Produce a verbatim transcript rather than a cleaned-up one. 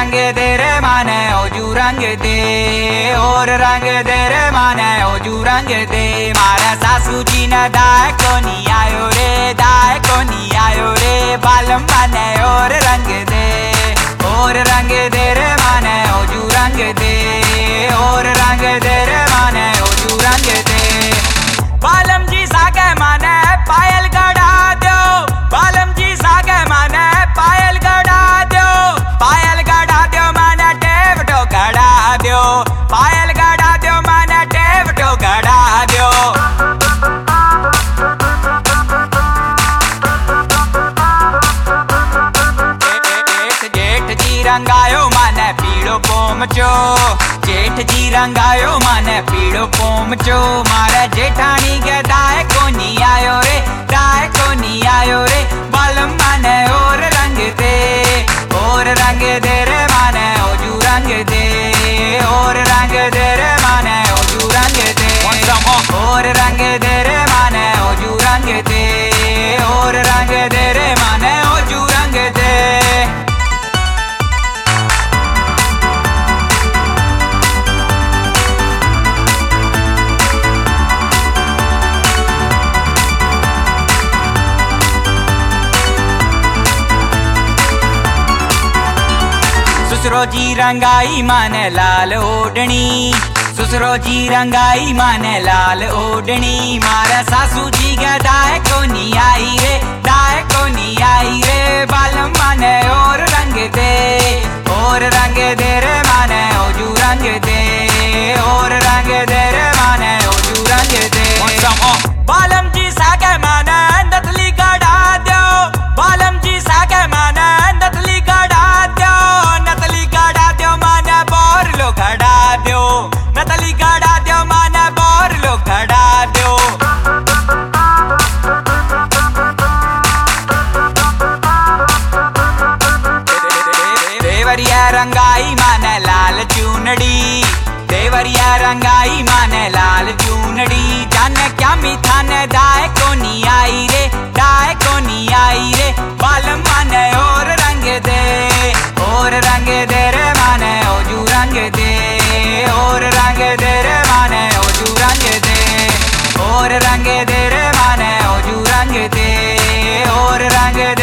रंग दे रे माने ओजू रंग दे, और रंग दे रे माने ओजू रंग दे। मारा सासू जी न दाए को नी आयो रे, दाए को नी आयो रे, बालम माने और रंग दे, और रंग दे रे माने ओजू रंग दे, और रंग दे रे माने ओजू रंग दे। बालम जी सागे माने पायल गड़ा दो, बालम जी सागे माने पायल गड़ा दो, पायल गड़ा दो माने टेप तो गड़ा दो, पायल गड़ा दो माने टेप तो गड़ा दो। जेठ जेठ जी रंगायो माने पीड़ो पोमचो, जेठ जी रंगायो माने पीड़ो पोमचो। मारे जेठानी के दाए को नी आयो रे, दाए को नी आयो रे, बालम माने और रंग दे, और रंग दे रे माने ओजू रंग दे, और रंग दे रे माने ओजू रंग दे, और रंग दे रे माने ओजू रंग दे, और रंग दे रे माने ओजू रंग दे। ससुरो जी रंगाई माने लाल ओढ़नी, ससुरो जी रंगाई माने लाल ओढ़नी। मारा सासू जी के दाए को नी आई रे, दाए को नी आई रे, बालम माने और रंग दे, और रंग दे रे माने ओजू रंग दे, और रंग दे रे माने ओजू रंग दे। बालम जी सागे माने नथली गड़ा दो, बालम जी सागे माने नथली गड़ा दो, नथली गड़ा दो माने बोर लो गड़ा दो, नथली गड़ा दो माने बोर लो गड़ा दो। देवरिया रंगाई माने लाल चूनड़ी, देवरिया रंगाई माने लाल चूनड़ी। जाने क्या मीठा ने दाए को नी आई रे, दाए को नी आई रे, बालम माने और रंग दे, और रंग दे रे माने ओजू रंग दे, और रंग दे रे माने ओजू रंग दे, और रंग दे रे माने ओजू रंग दे, और रंग दे